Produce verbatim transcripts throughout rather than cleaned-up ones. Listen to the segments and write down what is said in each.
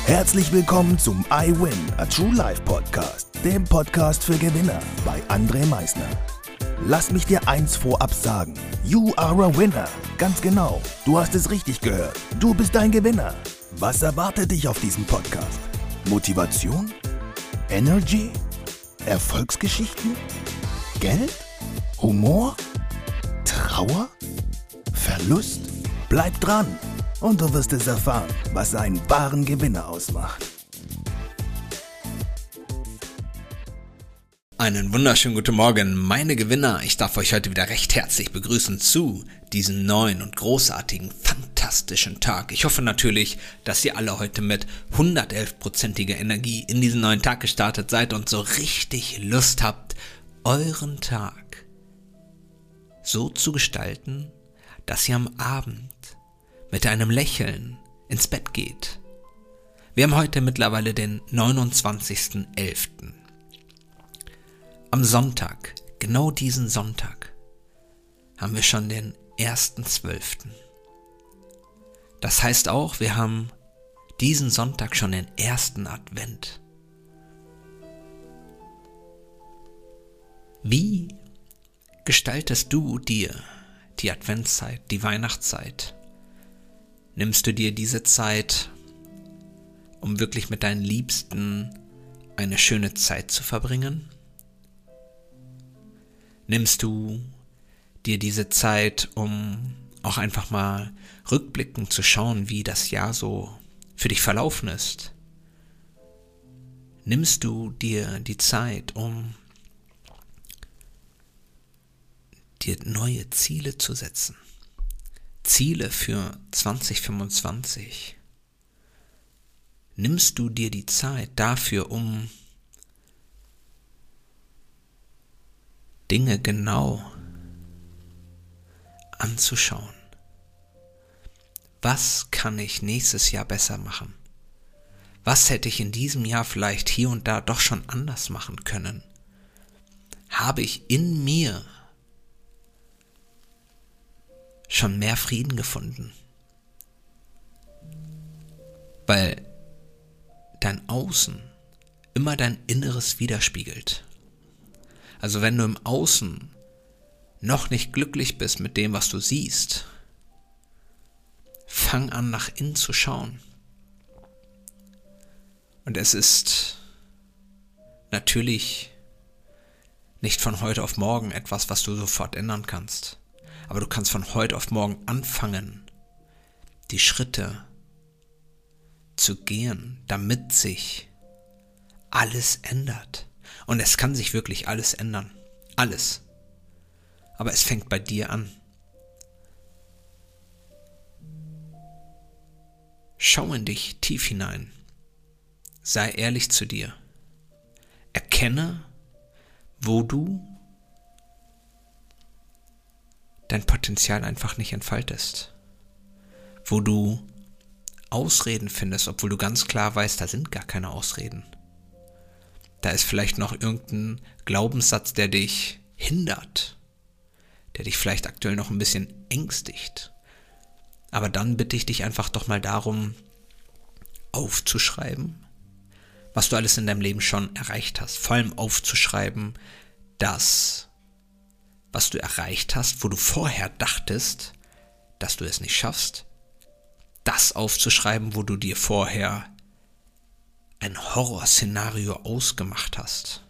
Herzlich willkommen zum I Win, a True Life Podcast, dem Podcast für Gewinner bei André Meisner. Lass mich dir eins vorab sagen, you are a winner. Ganz genau, du hast es richtig gehört, du bist ein Gewinner. Was erwartet dich auf diesem Podcast? Motivation? Energy? Erfolgsgeschichten? Geld? Humor? Trauer? Verlust? Bleib dran und du wirst es erfahren, was einen wahren Gewinner ausmacht. Einen wunderschönen guten Morgen, meine Gewinner. Ich darf euch heute wieder recht herzlich begrüßen zu diesem neuen und großartigen, fantastischen Tag. Ich hoffe natürlich, dass ihr alle heute mit hundertelf-prozentiger Energie in diesen neuen Tag gestartet seid und so richtig Lust habt, euren Tag so zu gestalten, dass ihr am Abend mit einem Lächeln ins Bett geht. Wir haben heute mittlerweile den neunundzwanzigsten elften Am Sonntag, genau diesen Sonntag, haben wir schon den ersten zwölften Das heißt auch, wir haben diesen Sonntag schon den ersten Advent. Wie gestaltest du dir die Adventszeit, die Weihnachtszeit? Nimmst du dir diese Zeit, um wirklich mit deinen Liebsten eine schöne Zeit zu verbringen? Nimmst du dir diese Zeit, um auch einfach mal rückblickend zu schauen, wie das Jahr so für dich verlaufen ist? Nimmst du dir die Zeit, um dir neue Ziele zu setzen? Ziele für zwanzig fünfundzwanzig. Nimmst du dir die Zeit dafür, um Dinge genau anzuschauen? Was kann ich nächstes Jahr besser machen? Was hätte ich in diesem Jahr vielleicht hier und da doch schon anders machen können? Habe ich in mir schon mehr Frieden gefunden? Weil dein Außen immer dein Inneres widerspiegelt. Also wenn du im Außen noch nicht glücklich bist mit dem, was du siehst, fang an, nach innen zu schauen. Und es ist natürlich nicht von heute auf morgen etwas, was du sofort ändern kannst. Aber du kannst von heute auf morgen anfangen, die Schritte zu gehen, damit sich alles ändert. Und es kann sich wirklich alles ändern. Alles. Aber es fängt bei dir an. Schau in dich tief hinein. Sei ehrlich zu dir. Erkenne, wo du dein Potenzial einfach nicht entfaltest. Wo du Ausreden findest, obwohl du ganz klar weißt, da sind gar keine Ausreden. Da ist vielleicht noch irgendein Glaubenssatz, der dich hindert, der dich vielleicht aktuell noch ein bisschen ängstigt. Aber dann bitte ich dich einfach doch mal darum, aufzuschreiben, was du alles in deinem Leben schon erreicht hast. Vor allem aufzuschreiben, das, was du erreicht hast, wo du vorher dachtest, dass du es nicht schaffst. Das aufzuschreiben, wo du dir vorher ein Horrorszenario ausgemacht hast.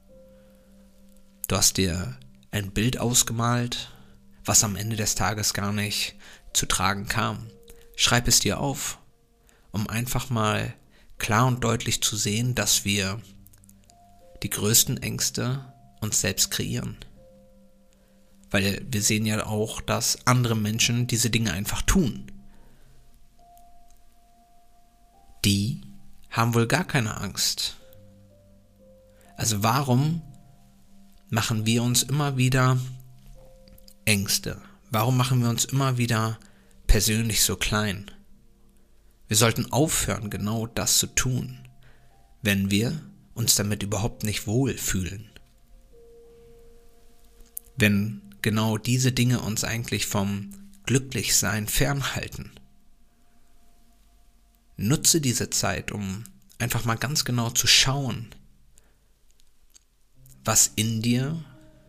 Du hast dir ein Bild ausgemalt, was am Ende des Tages gar nicht zu tragen kam. Schreib es dir auf, um einfach mal klar und deutlich zu sehen, dass wir die größten Ängste uns selbst kreieren. Weil wir sehen ja auch, dass andere Menschen diese Dinge einfach tun. Die haben wohl gar keine Angst. Also warum machen wir uns immer wieder Ängste? Warum machen wir uns immer wieder persönlich so klein? Wir sollten aufhören, genau das zu tun, wenn wir uns damit überhaupt nicht wohlfühlen. Wenn genau diese Dinge uns eigentlich vom Glücklichsein fernhalten. nutze diese Zeit, um einfach mal ganz genau zu schauen, was in dir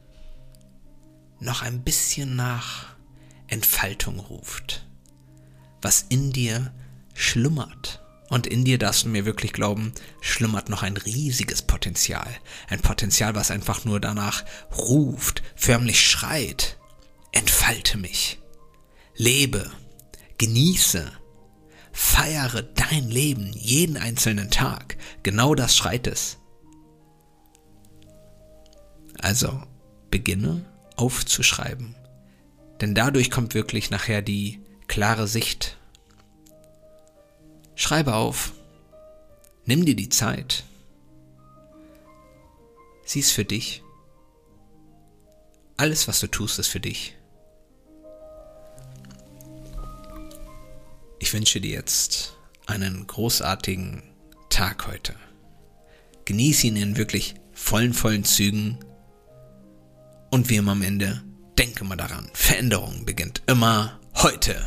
noch ein bisschen nach Entfaltung ruft, was in dir schlummert. Und in dir, darfst du mir wirklich glauben, schlummert noch ein riesiges Potenzial. Ein Potenzial, was einfach nur danach ruft, förmlich schreit. Entfalte mich, lebe, genieße, feiere dein Leben jeden einzelnen Tag. Genau das schreit es. Also beginne aufzuschreiben, denn dadurch kommt wirklich nachher die klare Sicht. Schreibe auf, nimm dir die Zeit, sieh es für dich. Alles, was du tust, ist für dich. Ich wünsche dir jetzt einen großartigen Tag heute. Genieße ihn in wirklich vollen, vollen Zügen. Und wie immer am Ende, denke mal daran, Veränderung beginnt immer heute.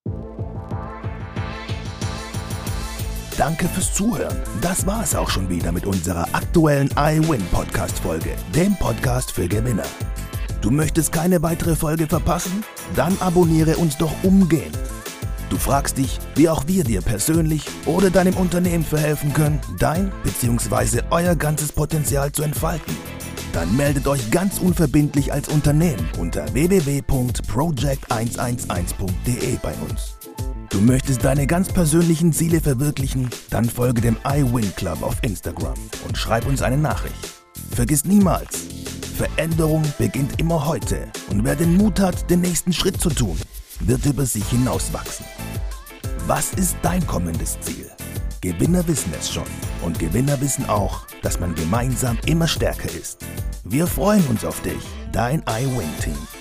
Danke fürs Zuhören. Das war es auch schon wieder mit unserer aktuellen iWin-Podcast-Folge, dem Podcast für Gewinner. Du möchtest keine weitere Folge verpassen? Dann abonniere uns doch umgehend. Du fragst dich, wie auch wir dir persönlich oder deinem Unternehmen verhelfen können, dein bzw. euer ganzes Potenzial zu entfalten. Dann meldet euch ganz unverbindlich als Unternehmen unter w w w punkt project eins eins eins punkt d e bei uns. Du möchtest deine ganz persönlichen Ziele verwirklichen? Dann folge dem iWin Club auf Instagram und schreib uns eine Nachricht. Vergiss niemals, Veränderung beginnt immer heute und wer den Mut hat, den nächsten Schritt zu tun, wird über sich hinauswachsen. Was ist dein kommendes Ziel? Gewinner wissen es schon und Gewinner wissen auch, dass man gemeinsam immer stärker ist. Wir freuen uns auf dich, dein iWin-Team.